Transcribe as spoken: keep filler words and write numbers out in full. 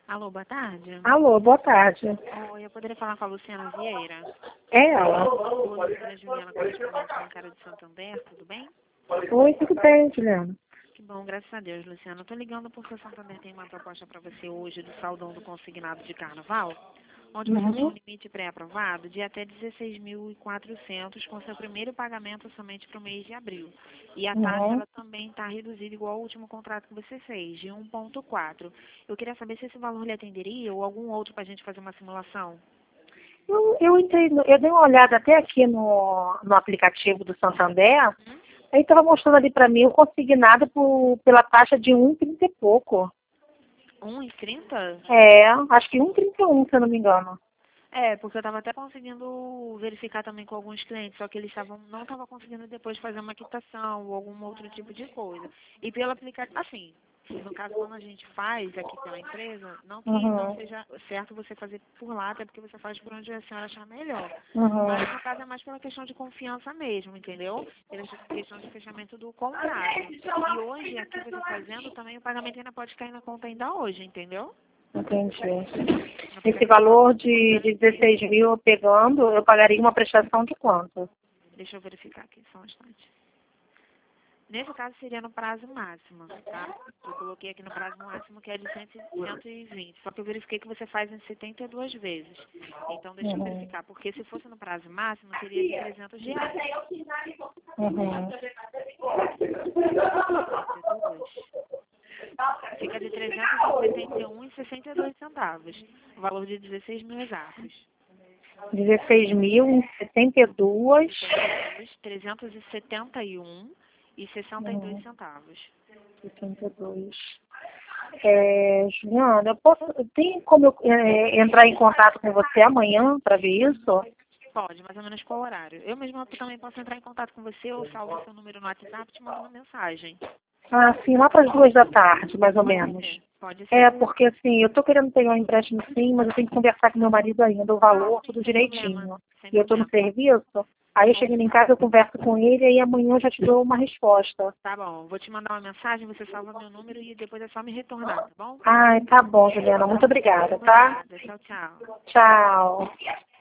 Alô, boa tarde. Alô, boa tarde. Oi, eu poderia falar com a Luciana Vieira? É ela. Oi, Luciana Juliana, correspondente bancária de Santander, tudo bem? Oi, tudo bem, Juliana? Que bom, graças a Deus, Luciana. Eu tô ligando porque o Santander tem uma proposta para você hoje do saldão do consignado de carnaval, onde você tem um Uhum. limite pré-aprovado de até dezesseis mil e quatrocentos com seu primeiro pagamento somente para o mês de abril. E a taxa Uhum. ela também está reduzida igual ao último contrato que você fez, de um vírgula quatro. Eu queria saber se esse valor lhe atenderia ou algum outro para a gente fazer uma simulação. Eu, eu entrei, no- eu dei uma olhada até aqui no, no aplicativo do Santander, aí estava mostrando ali para mim o consignado por, pela taxa de um e trinta e pouco. um e trinta? É, acho que um e trinta e um, se eu não me engano. É, porque eu estava até conseguindo verificar também com alguns clientes, só que eles estavam não estavam conseguindo depois fazer uma quitação ou algum outro tipo de coisa. E pelo aplicativo, assim, no caso quando a gente faz aqui pela empresa, não que não Uhum. seja certo você fazer por lá, até porque você faz por onde a senhora achar melhor. Mas Uhum. no caso é mais pela questão de confiança mesmo, entendeu? Pela questão de fechamento do contrato. E hoje, aqui você fazendo, também o pagamento ainda pode cair na conta ainda hoje, entendeu? Entendi. Não fica Esse aquele valor valor de, de dezesseis mil eu pegando, eu pagaria uma prestação de quanto? Deixa eu verificar aqui, só um instante. Nesse caso seria no prazo máximo, tá? Eu coloquei aqui no prazo máximo que é de cem, cento e vinte. Só que eu verifiquei que você faz em setenta e duas vezes. Então deixa eu Uhum. verificar, porque se fosse no prazo máximo seria de trezentos reais. Uhum. setenta e dois. Fica de trezentos e setenta e um reais e sessenta e dois centavos. O valor de dezesseis mil exatos. dezesseis mil e setenta e dois. trezentos e setenta e um e sessenta e dois Uhum. centavos. setenta e dois. É, Juliana, eu posso, tem como eu é, entrar em contato com você amanhã para ver isso? Pode, mais ou menos qual horário. Eu mesma também posso entrar em contato com você ou salvo seu número no WhatsApp e te mando uma mensagem. Ah, sim, lá para as duas da tarde, mais ou Pode menos. ser, pode É, ser. porque assim, eu tô querendo pegar um empréstimo sim, mas eu tenho que conversar com meu marido ainda, o Ah, valor, sim, tudo sem problema, direitinho. sem E eu tô no problema. serviço, aí eu chegando em casa, eu converso com ele, e amanhã eu já te dou uma resposta. Tá bom, vou te mandar uma mensagem, você salva meu número e depois é só me retornar, tá bom? Ai, tá bom, Juliana, muito obrigada, Por tá? nada. Tchau, tchau. Tchau.